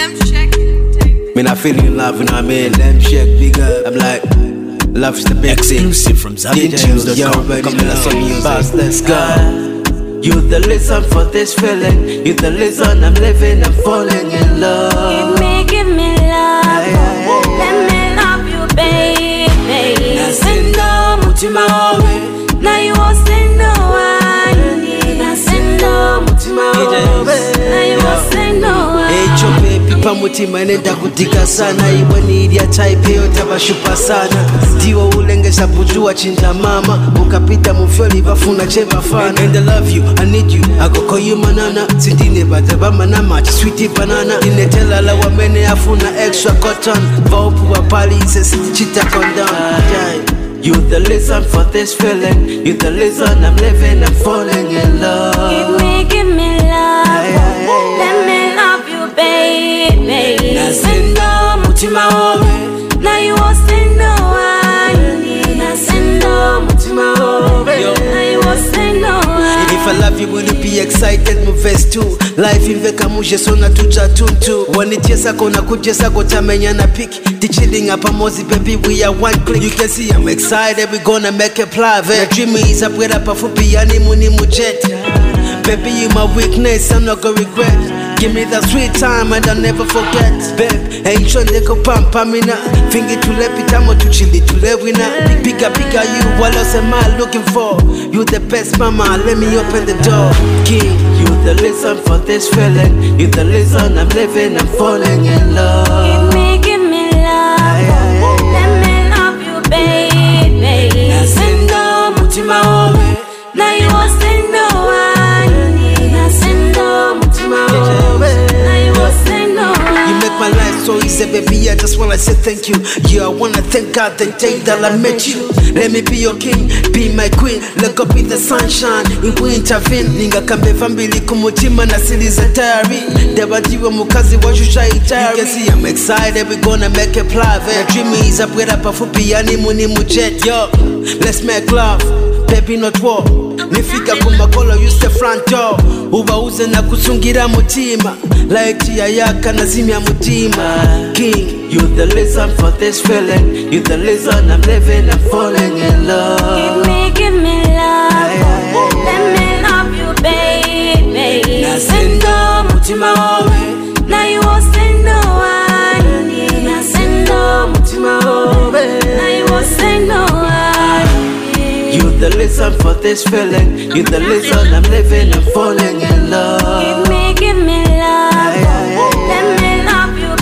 I feel in love, you know what I mean? Them check big up. I'm like, love's the big thing. Exclusive from ZambianTunes.com. Come in some music. Boss, let's go. You the reason for this feeling. You the reason I'm living, I'm falling in love. Give me love. Let me love you, baby. Nasendo mutima wawe. Now you won't say no one. Nasendo mutima wawe. Now you won't say no one. Echo baby pamutima nenda kutika sana. Iwe ni idia type yote bashupa sana. Tiwa ulengeza bujua chinja mama. Ukapita mufyoli bafuna cheba fana. And I love you, I need you, I go call you manana. Sindine bataba manama, sweetie banana. Dinetela la wamene afuna extra cotton. Vaupu wa pali se siti chita condom. You the reason for this feeling. You the reason I'm living, I'm falling in love. Give me love. Let me love you, baby. Nasendo mutima wawe. Now you won't say no one. Nasendo mutima wawe. Now you won't say no one. If I love you, will you be excited? Move verse 2. Life inveka muje sona tuja tuntu. Wanitiesa kona kujesa kota menya na piki. The chilling up a mozi baby, we are one click. You can see I'm excited, we gonna make it private. Dream is up with a pafupi yani muni mujet. Baby, you my weakness, I'm not gonna regret. Give me that sweet time and I'll never forget. Babe, ain't trying to go pampa mina. Finger to let pitamo to chili to let winner. Bigger, you, what else am I looking for? You the best mama, let me open the door. King, you the reason for this feeling. You the reason I'm living, I'm falling in love. Give me love. Let me love you, baby. Nasendo mutima wawe. Now you won't say no one. Nasendo mutima wawe. Now you won't say no one. You make my life so easy, baby, I just wanna say thank you. Yeah, I wanna thank God the day that I met you. Let me be your king, be my queen. Let go be the sunshine, in intervene. Ninga kambe fambili kumutima na sili za tayari. Debatiwa mukazi wa shusha itari. You can see I'm excited, we gonna make it private. Dream is up with a pafupi yani muni mujet. Yo, let's make love, baby not war. Nifika kumakolo use the front door. Ubauze na kusungira mutima. Like ya yaka na zimya mutima. King, you the reason for this feeling. You the reason I'm living, I'm falling in love. Give me love. Let me love you, baby. Nasendo mutima wawe. Now you won't say no one. Nasendo mutima wawe. Now you won't say no one. You the reason for this feeling. You the reason I'm living, I'm falling in love. Give me love. Let me love you,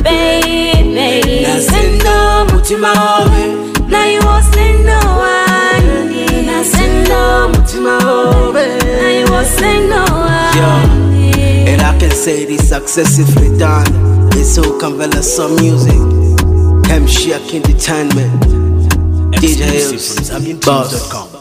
baby. Nasendo mutima wawe. Now you won't say no one. Nasendo mutima wawe. Now you won't say no one. Yo, and I can say this successfully done. It's all Convela some music. M Shaq Entertainment. DJ Exclusive from ZambianTunes.com.